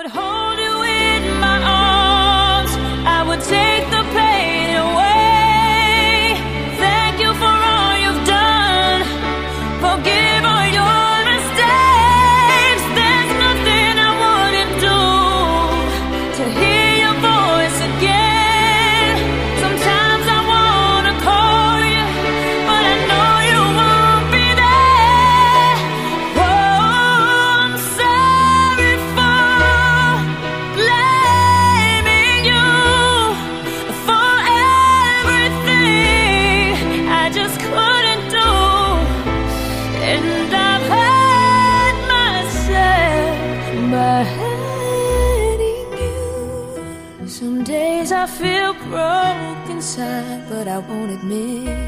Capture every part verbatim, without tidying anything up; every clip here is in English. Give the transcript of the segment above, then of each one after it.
would hold you in my arms, I would take the pain away. Thank you for all you've done, forgive all your mistakes. There's nothing I wouldn't do to hear your voice again. Sometimes I wanna call you, but I know you won't be there. Oh, I'm sorry for blaming you for everything I just couldn't do. And I've hurt myself by hurting you. Some days I feel broke inside, but I won't admit.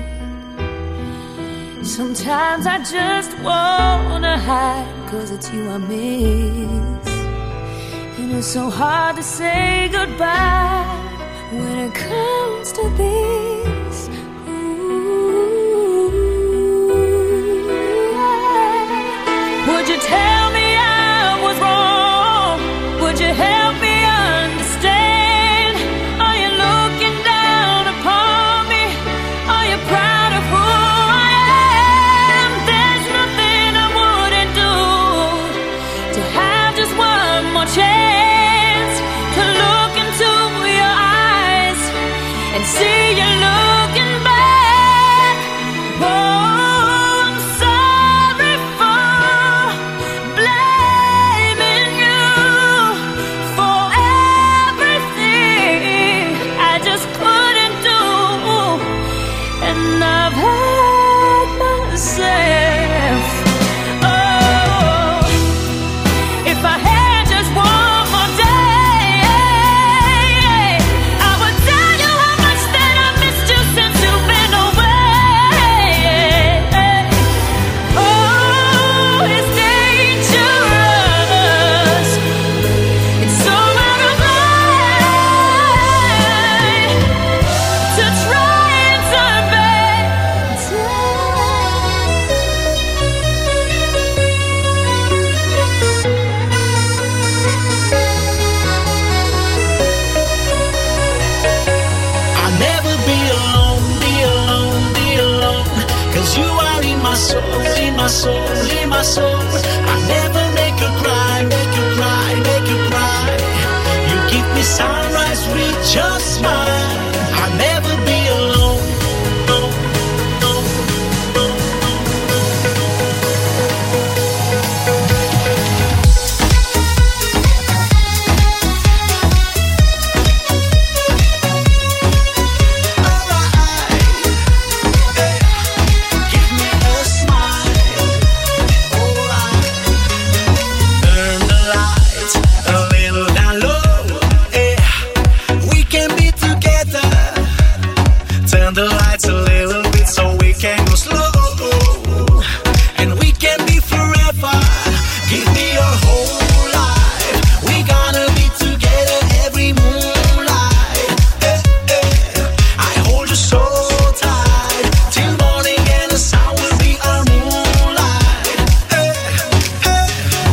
Sometimes I just wanna hide, cause it's you I miss. And it's so hard to say goodbye when it comes to this. Ooh. Would you tell me I was wrong? Would you help me understand? Are you looking down upon me? Are you proud of who I am? There's nothing I wouldn't do to have just one more chance to look into your eyes and see you looking back. Oh, I'm sorry for blaming you for everything I just couldn't do. And I've hurt myself. Oh, if I had just one more day, I would tell you how much that I missed you since you've been away. Oh, it's dangerous. It's so out of line to try and turn back I'll never be alone, be alone, be alone. Cause you are in my soul, in my soul, in my soul. I'll never make you cry, make you cry, make you cry. You give me sunrise with your smile. I'll never be alone. No, no, no, give me a smile. Alright. Turn the lights a little down low. Yeah. We can be together. Turn the lights a little bit so we can go slow. And we can be forever. Give me your whole life. We gonna be together every moonlight. Eh, eh. I hold you so tight till morning and the sun will be our moonlight. Eh, eh.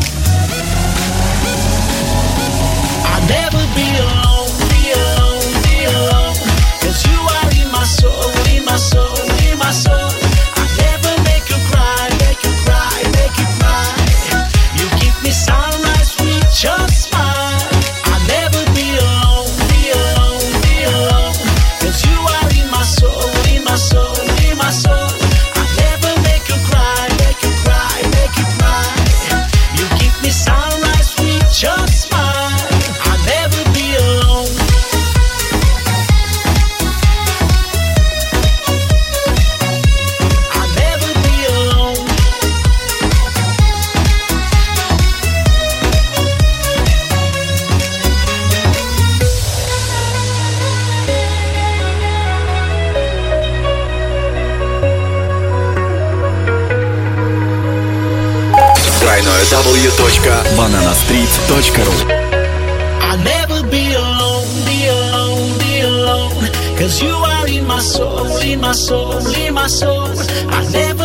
I'll never be alone, be alone, be alone. Cause you are in my soul, in my soul, in my soul. I'll never make you cry, make you cry, make you cry. You give me sunrise with your smile. I'll never be alone, be alone, be alone. Cause you are in my soul, in my soul, in my soul. I'll never make you cry, make you cry, make you cry. You give me sunrise with your smile. I'll never be alone. I'll never be alone. Тройное дабл ю точка банана стрит точка ру. I'll never be alone, be alone, be alone. Cause you are in my soul, in my soul, in my soul. I'll never